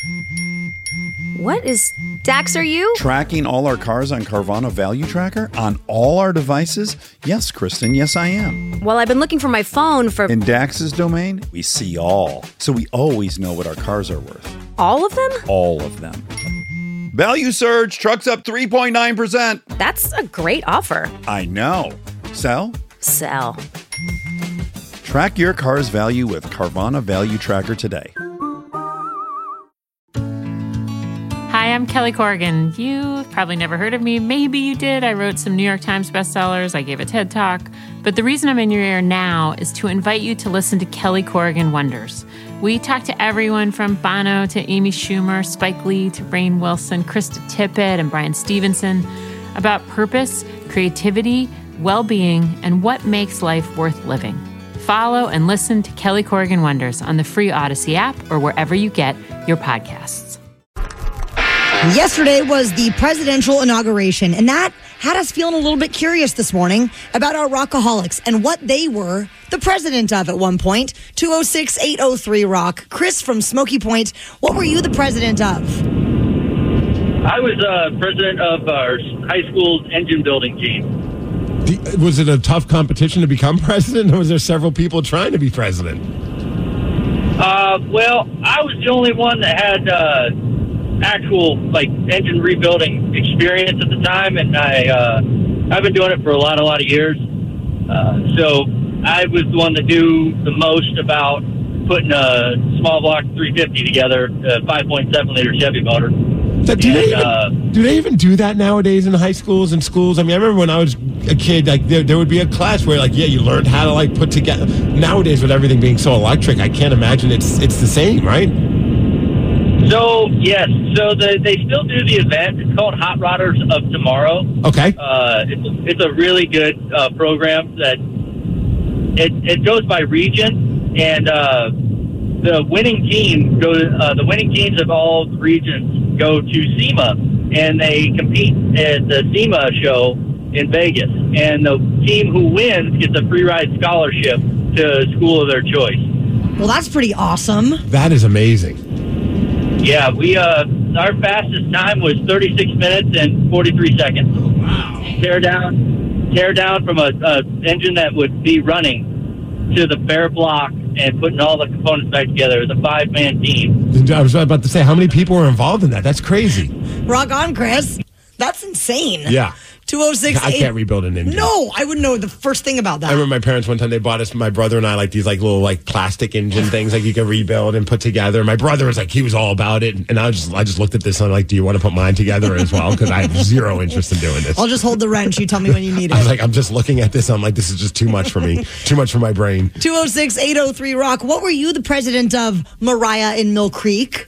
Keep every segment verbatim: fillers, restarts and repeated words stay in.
What is... Dax, are you? Tracking all our cars on Carvana Value Tracker on all our devices? Yes, Kristen, yes, I am. Well, I've been looking for my phone for... In Dax's domain, we see all. So we always know what our cars are worth. All of them? All of them. Value surge, trucks up three point nine percent. That's a great offer. I know. Sell? Sell. Track your car's value with Carvana Value Tracker today. Hi, I'm Kelly Corrigan. You've probably never heard of me. Maybe you did. I wrote some New York Times bestsellers. I gave a TED Talk. But the reason I'm in your ear now is to invite you to listen to Kelly Corrigan Wonders. We talk to everyone from Bono to Amy Schumer, Spike Lee to Rainn Wilson, Krista Tippett, and Brian Stevenson about purpose, creativity, well-being, and what makes life worth living. Follow and listen to Kelly Corrigan Wonders on the free Odyssey app or wherever you get your podcasts. Yesterday was the presidential inauguration, and that had us feeling a little bit curious this morning about our rockaholics and what they were the president of at one point. two oh six, eight oh three, rock. Chris from Smoky Point, what were you the president of? I was uh, president of our high school's engine building team. Was it a tough competition to become president, or was there several people trying to be president? Uh, well, I was the only one that had... Uh, actual like engine rebuilding experience at the time, and I uh, I've been doing it for a lot a lot of years. Uh, so I was the one that knew the most about putting a small block three fifty together, a five point seven liter Chevy motor. So do, and, they even, uh, do they even do that nowadays in high schools and schools? I mean, I remember when I was a kid, like there, there would be a class where, like, yeah, you learned how to like put together. Nowadays, with everything being so electric, I can't imagine it's it's the same, right? So, yes. So the, they still do the event. It's called Hot Rodders of Tomorrow. Okay. Uh, it's, it's a really good uh, program that it, it goes by region, and uh, the winning team go. Uh, the winning teams of all regions go to SEMA, and they compete at the SEMA show in Vegas. And the team who wins gets a free ride scholarship to a school of their choice. Well, that's pretty awesome. That is amazing. Yeah, we uh, our fastest time was thirty-six minutes and forty-three seconds. Oh, wow. Tear down, tear down from a, a engine that would be running to the bare block and putting all the components back together. It was a five-man team. I was about to say, how many people were involved in that? That's crazy. Rock on, Chris. That's insane. Yeah. two oh six. I can't rebuild an engine. No, I wouldn't know the first thing about that. I remember my parents one time, they bought us, my brother and I, like these like little like plastic engine things like you can rebuild and put together. My brother was like, he was all about it. And I just I just looked at this and I'm like, do you want to put mine together as well? Because I have zero interest in doing this. I'll just hold the wrench. You tell me when you need it. I was like, I'm just looking at this. I'm like, this is just too much for me. Too much for my brain. two oh six, eight oh three, rock. What were you the president of Mariah in Mill Creek?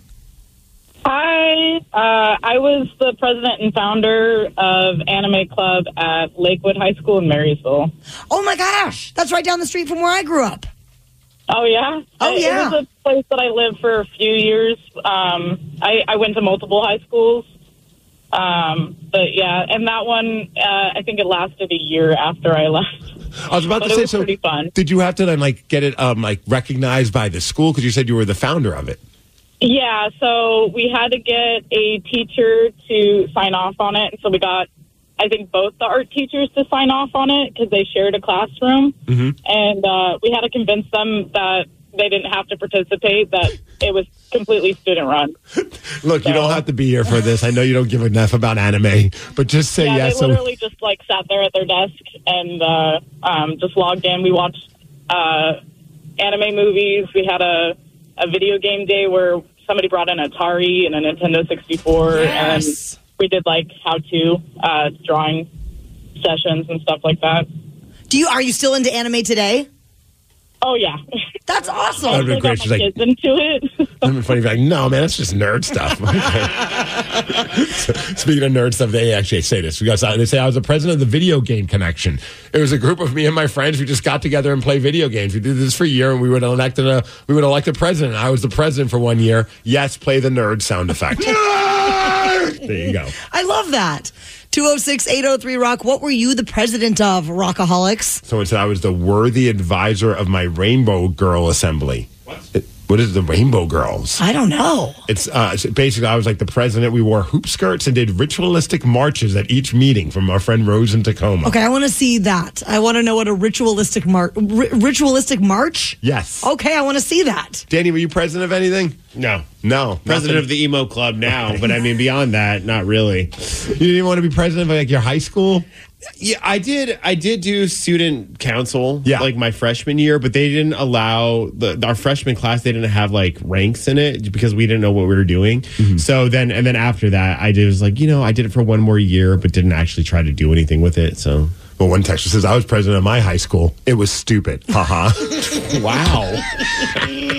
Hi, uh, I was the president and founder of Anime Club at Lakewood High School in Marysville. Oh my gosh, that's right down the street from where I grew up. Oh yeah? Oh it, yeah. It was a place that I lived for a few years. Um, I, I went to multiple high schools. Um, but yeah, and that one, uh, I think it lasted a year after I left. I was about but to it say, was so pretty fun. Did you have to then like get it um, like recognized by the school? Because you said you were the founder of it. Yeah, so we had to get a teacher to sign off on it. So we got, I think, both the art teachers to sign off on it because they shared a classroom. Mm-hmm. And uh, we had to convince them that they didn't have to participate, that it was completely student-run. Look, so, you don't have to be here for this. I know you don't give enough about anime, but just say yeah, yes. They literally so- just, like, sat there at their desk and uh, um, just logged in. We watched uh, anime movies. We had a, a video game day where somebody brought an Atari and a Nintendo sixty-four, yes. and we did like how-to uh, drawing sessions and stuff like that. Do you are you still into anime today? Oh yeah, that's awesome. That'd be great. Got my kids like, into it. That'd be funny. Be like, no, man, that's just nerd stuff. So, speaking of nerd stuff, they actually say this. We got they say I was the president of the Video Game Connection. It was a group of me and my friends. We just got together and played video games. We did this for a year, and we would elect a we would elect a president. I was the president for one year. Yes, play the nerd sound effect. There you go. I love that. two oh six, eight oh three, rock. What were you the president of, Rockaholics? Someone said I was the worthy advisor of my Rainbow Girl Assembly. What? It, What is the Rainbow Girls? I don't know. It's uh, basically, I was like the president. We wore hoop skirts and did ritualistic marches at each meeting from our friend Rose in Tacoma. Okay, I want to see that. I want to know what a ritualistic mar- ri- ritualistic march? Yes. Okay, I want to see that. Danny, were you president of anything? No. No. President nothing. of the emo club now, but I mean, beyond that, not really. You didn't even want to be president of like your high school? Yeah, I did. I did do student council, Yeah. like my freshman year, but they didn't allow the our freshman class. They didn't have like ranks in it because we didn't know what we were doing. Mm-hmm. So then, and then after that, I did was like, you know, I did it for one more year, but didn't actually try to do anything with it. So, Well, one texter says, I was president of my high school. It was stupid. Haha. wow.